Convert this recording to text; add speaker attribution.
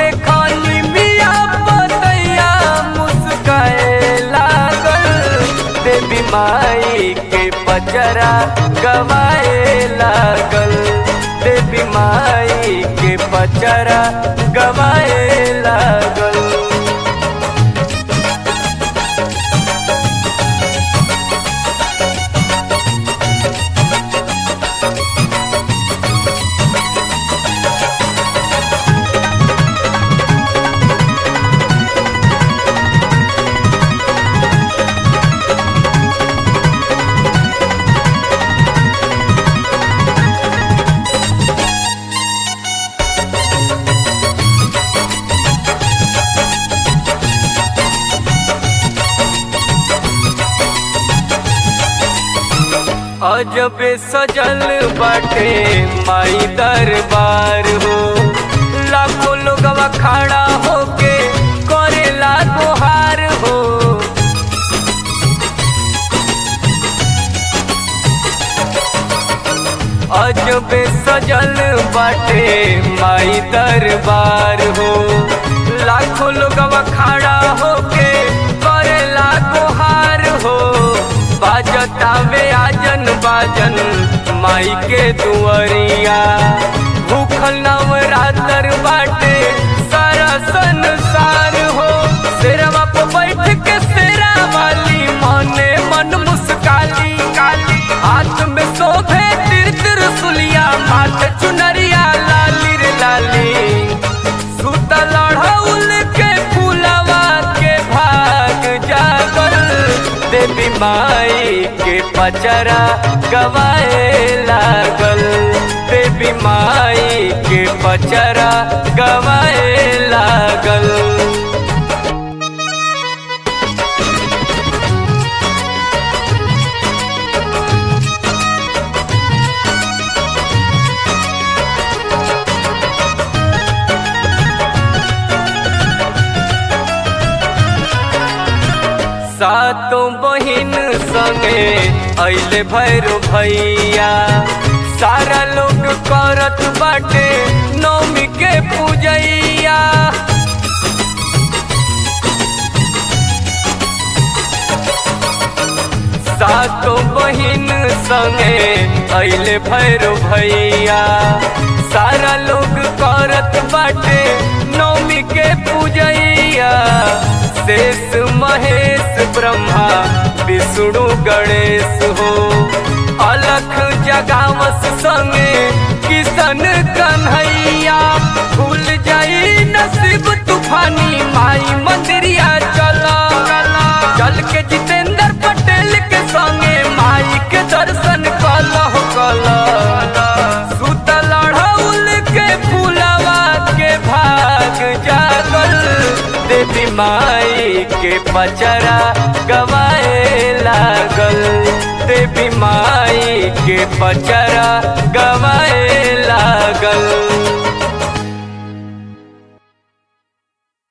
Speaker 1: देखनी मिया पतैया मुस्काए लागल, देवी माई के पचरा गवाए लागल, देवी माई के पचरा गवाए लागल। अजबे सजल बाटे माई दरबार हो, लाखों लोगवा खड़ा होके करेला गुहार हो। अजबे सजल बाटे माई दरबार हो, लाखों लोगवा खड़ा होके करेला गुहार हो। बाजतावे आजन बाजन माई के दुआरिया, भूखल नवरात्र बाटे सारा संसार हो। शेरवा पे बैठ के शेरा वाली मने मन मुस्काली काली, हाथ में शोभे तिर त्रिशूलिया, माथे चुनरिया लाली रे लाली। सूता लड़ौल के फूलवा के भाग जागल, देवी माई के पचरा गवाए लागल, देवी माई के पचरा गवाए लागल। सातों बहिन संगे अइले भैरो भैया, सारा लोग करत बाटे नौमी के पूजैया। सातों बहिन संगे अइले भैरो भैया, सारा लोग करत बाटे नौमी के पूजैया। शेष महेश ब्रह्मा विष्णु गणेश हो, अलख जगावस संगे किशन कन्हैया। भूल जाई नसीब तूफानी माई मंदिरिया चला, चल के जितेंद्र पटेल के संगे माई के दर्शन कलह कलह। सूता लड़ौल के फूलवा के भाग जागल, देवी माई के पचरा गवाए लागल, देवी माई के पचरा गवाए लागल।